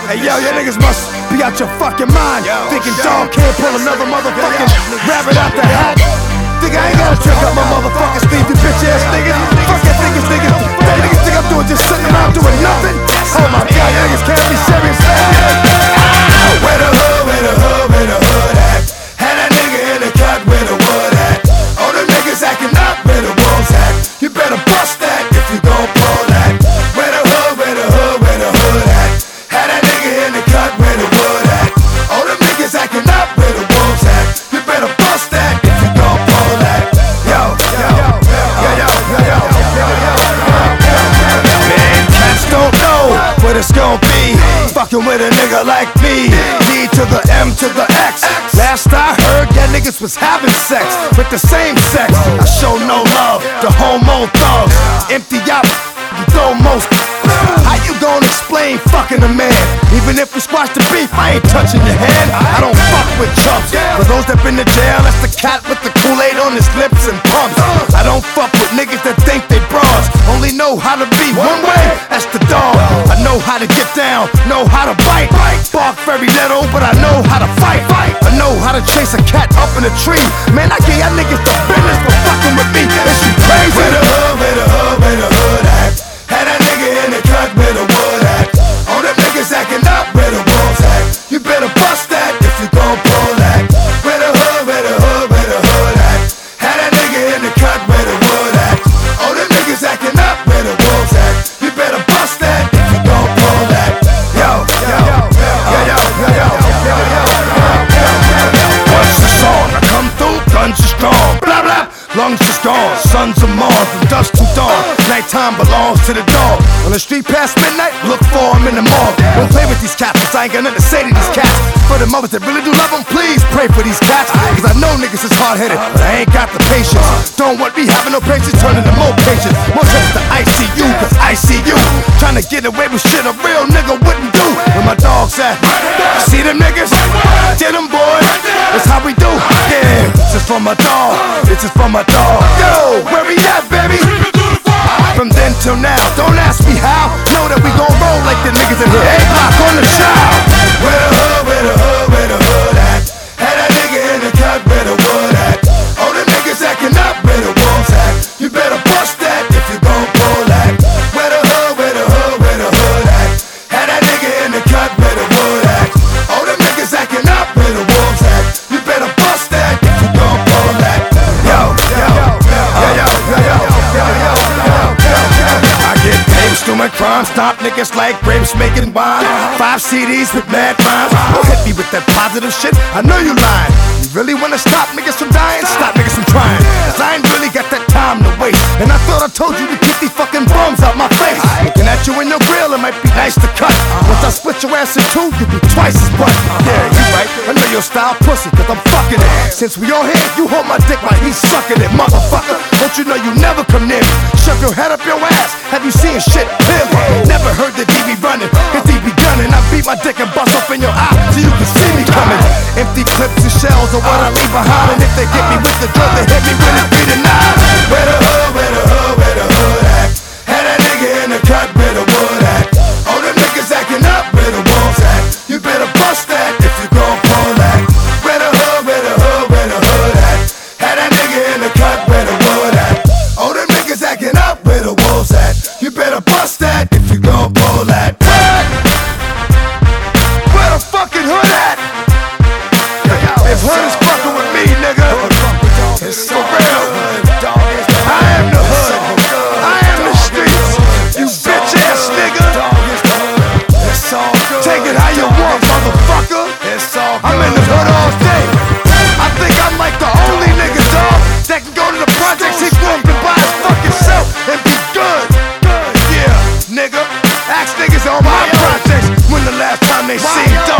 Hey yo, you niggas must be out your fucking mind. Thinking dog can't pull another motherfucking rabbit out the hat. Think I ain't gotta trick up my motherfucking sleeve, you bitch ass niggas. Fuck that niggas. That niggas think I'm doing just sitting around doing nothing. Oh my god, you niggas can't be serious. Where the hood at? Had that nigga in the cut where the wood at. All the niggas acting up where the wolves at. You better bust that if you gon' pull that. Where the hood at? Had that nigga in the cut where the wood at. All the niggas acting up where the wolves at. You better bust that if you gon' pull that. Man, cats don't know what it's gon' be. Fucking with a nigga like me. D to the M to the X. Last I heard, yeah, niggas was having sex with the same sex. I show no love to homo thugs. Empty out, you throw most. How you gon' explain fucking a man? Even if we squash the beef, I ain't touching your hand. I don't fuck with chumps. For those that been to jail, that's the cat with the Kool-Aid on his lips and pumps. I don't fuck with niggas that think they bras. Only know how to be one way, that's the dog. I know how to get down, know how to bite. Bark very little, but I know how to fight. I know how to chase a cat up in a tree. Man, I gave y'all niggas the business for fucking with me. Is you crazy? Where the hood at? Had that nigga in the cut where the wood at. All them niggas acting up where the wolves at. You better bust that if you gon' pull that. Where the hood at? Had that nigga in the cut where the wood at. All them niggas acting up where the wolves at. You better bust that if you gon' pull that. Once the song, I come through, guns are strong. Blah blah. Lungs is gone, sons of Mars, from dusk to dawn. Nighttime belongs to the dog. On the street past midnight, look for him in the morgue. Don't play with these cats, cause I ain't got nothing to say to these cats. For the mothers that really do love them, please pray for these cats. Cause I know niggas is hard-headed, but I ain't got the patience. Don't want me having no patience, turning to more patience. More trips to ICU, cause I see you trying to get away with shit a real nigga wouldn't do. Where my dogs at? See them niggas? Get them boys, that's how we do. Yeah, this is for my dog, this is for my dog. Yo, where we at, baby? From then till now, don't ask me how. Know that we gon' roll like the niggas in here. A-Block on the shout. Where the hood at? Had that nigga in the cut where the wood at. All the niggas acting up where the wolves at. You better bust that if you gon' pull that. Where the hood at? Had that nigga in the cut where the wood at. All the niggas acting up where the wolves at. You better bust that if you gon' pull that. I get papes doing crime, stop niggas like grapes making wine. 5 CDs with mad rhymes. Don't hit me with that positive shit, I know you lying. You really wanna stop niggas from dying? Stop niggas from trying. Cause I ain't really got that time to waste. And I thought I told you to keep these fucking bums out my face. Looking at you in your grill, it might be nice to cut. Once I split your ass in two, you be twice as butt. Yeah, you right, I know your style pussy, cause I'm fucking it. Since we on here, you hold my dick while he's sucking it, motherfucker. Don't you know you never come near me? Shove your head up your ass, have you seen shit clearly? Never heard the DB running, cause he be gunning. I beat my dick and bust off in your eye, so you can see me coming. Empty clips and shells are what I leave behind. And if they get me with the drug, they hit me when it's 3 to 9. Where the hood at? Had that nigga in the cut where the wood at. All them niggas acting up where the wolves at. You better bust that if you gon' pull that. Where the hood at? Had that nigga in the cut where the wood at. All them niggas acting up where the wolves at. You better bust that if you gon' pull that. Where the fucking hood at? If hood is fucking with me, nigga, it's for real. I am the hood, I am the streets. You bitch ass nigga. Take it how you want, motherfucker. I'm in the hood all day. I think I'm like the only nigga, dog, that can go to the projects he grew up and buy his fucking self and be good. Yeah, nigga. Ask niggas on my projects when the last time they seen